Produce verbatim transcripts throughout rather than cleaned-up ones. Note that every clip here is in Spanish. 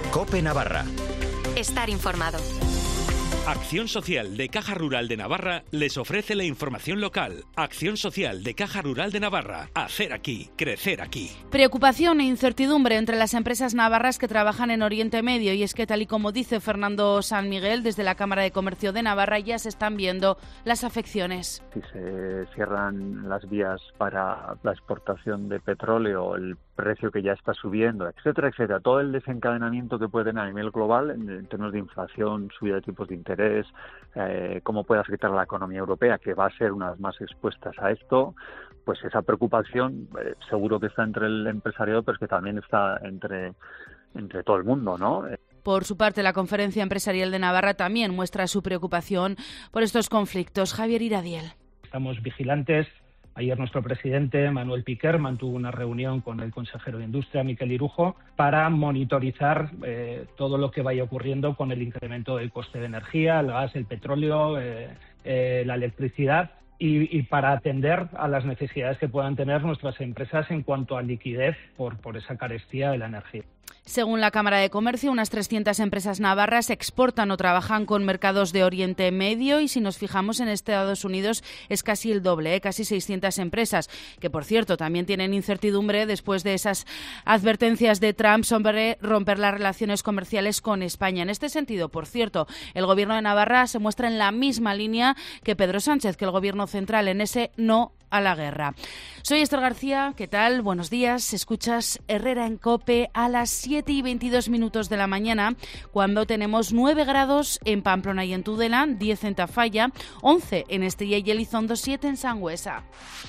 COPE Navarra. Estar informado. Acción Social de Caja Rural de Navarra les ofrece la información local. Acción Social de Caja Rural de Navarra. Hacer aquí, crecer aquí. Preocupación e incertidumbre entre las empresas navarras que trabajan en Oriente Medio, y es que, tal y como dice Fernando San Miguel desde la Cámara de Comercio de Navarra, ya se están viendo las afecciones. Si se cierran las vías para la exportación de petróleo, el precio que ya está subiendo, etcétera, etcétera, todo el desencadenamiento que puede tener a nivel global en, en términos de inflación, subida de tipos de interés, eh, cómo puede afectar a la economía europea, que va a ser una de las más expuestas a esto, pues esa preocupación eh, seguro que está entre el empresariado, pero es que también está entre, entre todo el mundo, ¿no? Por su parte, la Conferencia Empresarial de Navarra también muestra su preocupación por estos conflictos. Javier Iradiel. Estamos vigilantes. Ayer nuestro presidente, Manuel Piquer, mantuvo una reunión con el consejero de Industria, Miquel Irujo, para monitorizar eh, todo lo que vaya ocurriendo con el incremento del coste de energía, el gas, el petróleo, eh, eh, la electricidad, y, y para atender a las necesidades que puedan tener nuestras empresas en cuanto a liquidez por, por esa carestía de la energía. Según la Cámara de Comercio, unas trescientas empresas navarras exportan o trabajan con mercados de Oriente Medio, y si nos fijamos en Estados Unidos es casi el doble, ¿eh? casi seiscientas empresas, que por cierto también tienen incertidumbre después de esas advertencias de Trump sobre romper las relaciones comerciales con España. En este sentido, por cierto, el Gobierno de Navarra se muestra en la misma línea que Pedro Sánchez, que el Gobierno central, en ese no a la guerra. Soy Esther García, ¿qué tal? Buenos días. Escuchas Herrera en COPE a las siete y veintidós minutos de la mañana, cuando tenemos nueve grados en Pamplona y en Tudela, diez en Tafalla, once en Estella y Elizondo, siete en Sangüesa.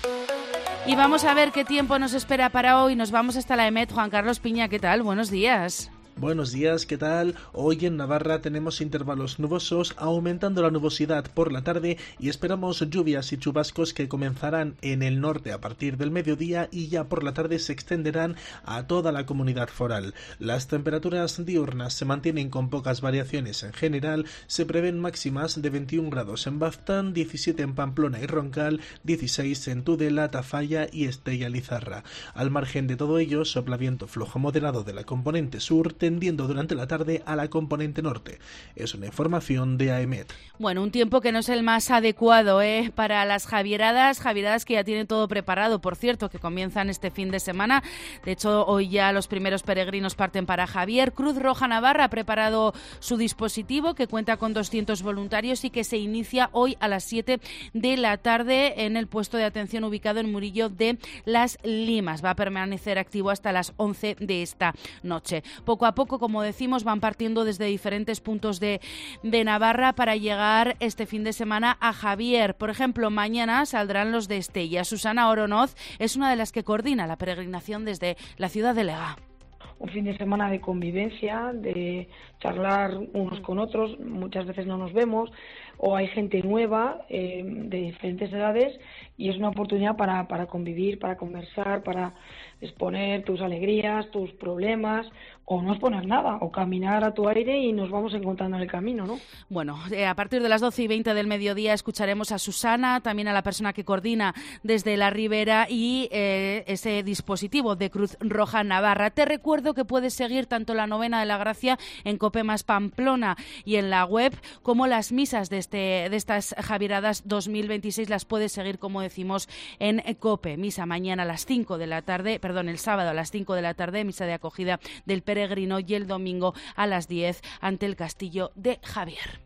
Y vamos a ver qué tiempo nos espera para hoy. Nos vamos hasta la EMET. Juan Carlos Piña, ¿qué tal? Buenos días. Buenos días, ¿qué tal? Hoy en Navarra tenemos intervalos nubosos, aumentando la nubosidad por la tarde, y esperamos lluvias y chubascos que comenzarán en el norte a partir del mediodía y ya por la tarde se extenderán a toda la comunidad foral. Las temperaturas diurnas se mantienen con pocas variaciones en general. Se prevén máximas de veintiún grados en Baztán, diecisiete en Pamplona y Roncal, dieciséis en Tudela, Tafalla y Estella Lizarra. Al margen de todo ello, sopla viento flojo moderado de la componente sur, tendiendo durante la tarde a la componente norte. Es una información de AEMET. Bueno, un tiempo que no es el más adecuado ¿eh? para las Javieradas, Javieradas que ya tienen todo preparado, por cierto, que comienzan este fin de semana. De hecho, hoy ya los primeros peregrinos parten para Javier. Cruz Roja Navarra ha preparado su dispositivo, que cuenta con doscientos voluntarios y que se inicia hoy a las siete de la tarde en el puesto de atención ubicado en Murillo de las Limas. Va a permanecer activo hasta las once de esta noche. Poco a poco, como decimos, van partiendo desde diferentes puntos de, de Navarra para llegar este fin de semana a Javier. Por ejemplo, mañana saldrán los de Estella. Susana Oronoz es una de las que coordina la peregrinación desde la ciudad de Lega. Un fin de semana de convivencia, de charlar unos con otros, muchas veces no nos vemos, o hay gente nueva eh, de diferentes edades, y es una oportunidad para, para convivir, para conversar, para exponer tus alegrías, tus problemas, o no exponer nada, o caminar a tu aire y nos vamos encontrando en el camino, ¿no? Bueno, eh, a partir de las doce y veinte del mediodía escucharemos a Susana, también a la persona que coordina desde la Ribera y eh, ese dispositivo de Cruz Roja Navarra. Te recuerdo que puedes seguir tanto la Novena de la Gracia en COPE más Pamplona y en la web, como las misas de, este, de estas Javieradas dos mil veintiséis las puedes seguir, como decimos, en COPE. Misa mañana a las cinco de la tarde, perdón, el sábado a las cinco de la tarde, misa de acogida del peregrino, y el domingo a las diez ante el castillo de Javier.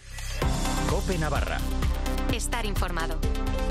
COPE Navarra. Estar informado.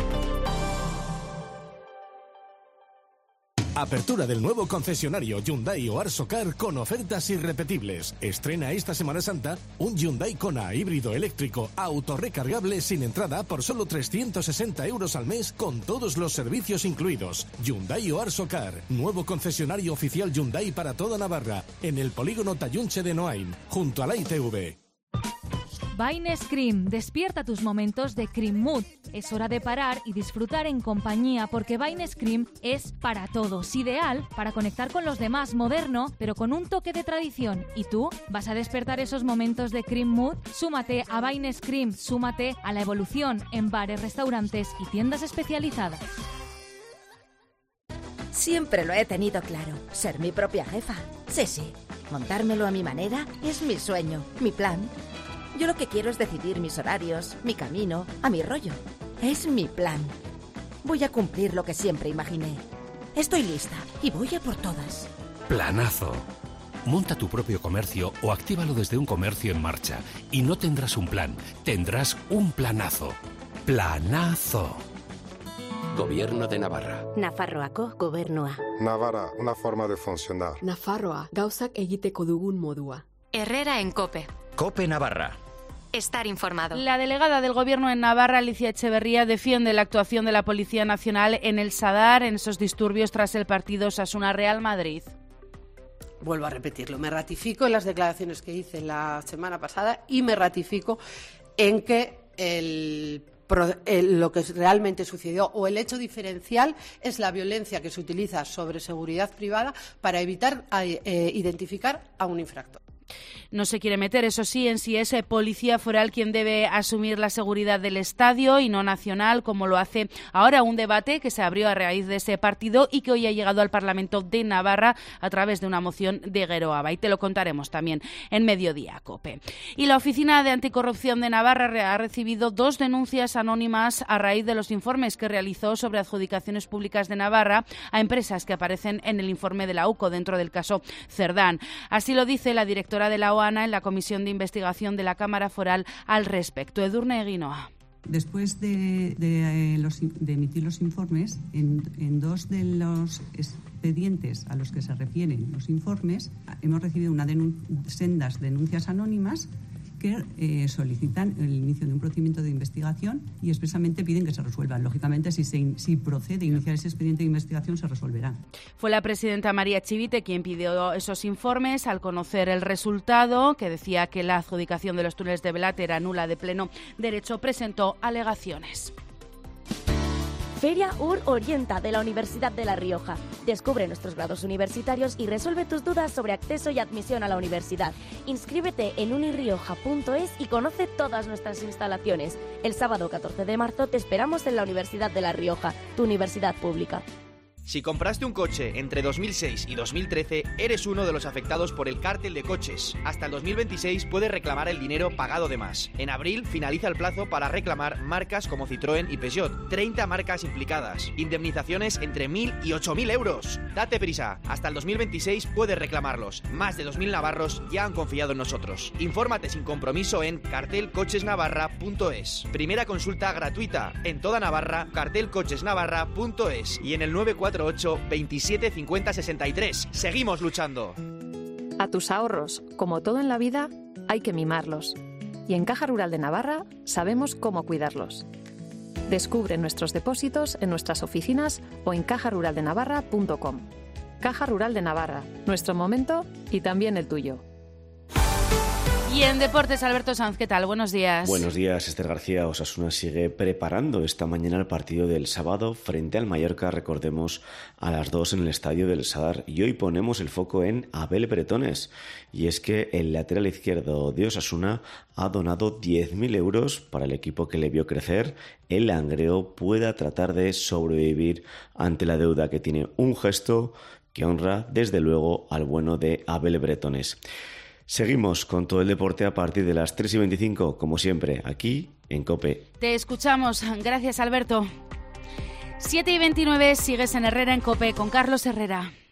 Apertura del nuevo concesionario Hyundai o Arsocar con ofertas irrepetibles. Estrena esta Semana Santa un Hyundai Kona híbrido eléctrico autorrecargable sin entrada por solo trescientos sesenta euros al mes con todos los servicios incluidos. Hyundai o Arsocar, nuevo concesionario oficial Hyundai para toda Navarra, en el polígono Tallunche de Noain, junto a la I T V. Vines Cream, despierta tus momentos de Cream Mood. Es hora de parar y disfrutar en compañía, porque Vines Cream es para todos, ideal para conectar con los demás, moderno, pero con un toque de tradición. ¿Y tú? ¿Vas a despertar esos momentos de Cream Mood? Súmate a Vines Cream, súmate a la evolución en bares, restaurantes y tiendas especializadas. Siempre lo he tenido claro, ser mi propia jefa. Sí, sí. Montármelo a mi manera es mi sueño, mi plan. Yo lo que quiero es decidir mis horarios, mi camino, a mi rollo. Es mi plan. Voy a cumplir lo que siempre imaginé. Estoy lista y voy a por todas. Planazo. Monta tu propio comercio o actívalo desde un comercio en marcha. Y no tendrás un plan, tendrás un planazo. Planazo. Gobierno de Navarra. Nafarroako gobernua. Navarra, una forma de funcionar. Nafarroa, gauzak egiteko dugun modua. Herrera en COPE. COPE Navarra. Estar informado. La delegada del Gobierno en Navarra, Alicia Echeverría, defiende la actuación de la Policía Nacional en el Sadar en esos disturbios tras el partido Osasuna-Real Madrid. Vuelvo a repetirlo, me ratifico en las declaraciones que hice la semana pasada y me ratifico en que el lo que realmente sucedió o el hecho diferencial es la violencia que se utiliza sobre seguridad privada para evitar eh, identificar a un infractor. No se quiere meter, eso sí, en si es policía foral quien debe asumir la seguridad del estadio y no nacional, como lo hace ahora un debate que se abrió a raíz de ese partido y que hoy ha llegado al Parlamento de Navarra a través de una moción de Geroaba. Y te lo contaremos también en Mediodía COPE. Y la Oficina de Anticorrupción de Navarra ha recibido dos denuncias anónimas a raíz de los informes que realizó sobre adjudicaciones públicas de Navarra a empresas que aparecen en el informe de la U C O dentro del caso Cerdán. Así lo dice la directora de la OANA en la Comisión de Investigación de la Cámara Foral al respecto. Edurne Guinoa. Después de, de, eh, los, de emitir los informes, en, en dos de los expedientes a los que se refieren los informes, hemos recibido una denun- sendas denuncias anónimas que eh, solicitan el inicio de un procedimiento de investigación y expresamente piden que se resuelvan. Lógicamente, si, se, si procede iniciar ese expediente de investigación, se resolverá. Fue la presidenta María Chivite quien pidió esos informes al conocer el resultado, que decía que la adjudicación de los túneles de Belat era nula de pleno derecho. Presentó alegaciones. Feria Ur Orienta de la Universidad de La Rioja. Descubre nuestros grados universitarios y resuelve tus dudas sobre acceso y admisión a la universidad. Inscríbete en unirrioja punto es y conoce todas nuestras instalaciones. El sábado catorce de marzo te esperamos en la Universidad de La Rioja, tu universidad pública. Si compraste un coche entre dos mil seis y dos mil trece, eres uno de los afectados por el cártel de coches. Hasta el dos mil veintiséis puedes reclamar el dinero pagado de más. En abril finaliza el plazo para reclamar marcas como Citroën y Peugeot. treinta marcas implicadas. Indemnizaciones entre mil y ocho mil euros. Date prisa. Hasta el dos mil veintiséis puedes reclamarlos. Más de dos mil navarros ya han confiado en nosotros. Infórmate sin compromiso en cartel coches navarra punto es. Primera consulta gratuita. En toda Navarra, cartel coches navarra punto es. Y en el nueve cuatro ocho veintisiete cincuenta sesenta y tres. Seguimos luchando. A tus ahorros, como todo en la vida, hay que mimarlos. Y en Caja Rural de Navarra sabemos cómo cuidarlos. Descubre nuestros depósitos en nuestras oficinas o en caja rural de navarra punto com. Caja Rural de Navarra, nuestro momento y también el tuyo. Y en Deportes, Alberto Sanz, ¿qué tal? Buenos días. Buenos días, Esther García. Osasuna sigue preparando esta mañana el partido del sábado frente al Mallorca, recordemos, a las dos en el estadio del Sadar. Y hoy ponemos el foco en Abel Bretones. Y es que el lateral izquierdo de Osasuna ha donado diez mil euros para el equipo que le vio crecer. El langreo pueda tratar de sobrevivir ante la deuda que tiene, un gesto que honra desde luego al bueno de Abel Bretones. Seguimos con todo el deporte a partir de las tres y veinticinco, como siempre, aquí en COPE. Te escuchamos. Gracias, Alberto. siete y veintinueve, sigues en Herrera en COPE con Carlos Herrera.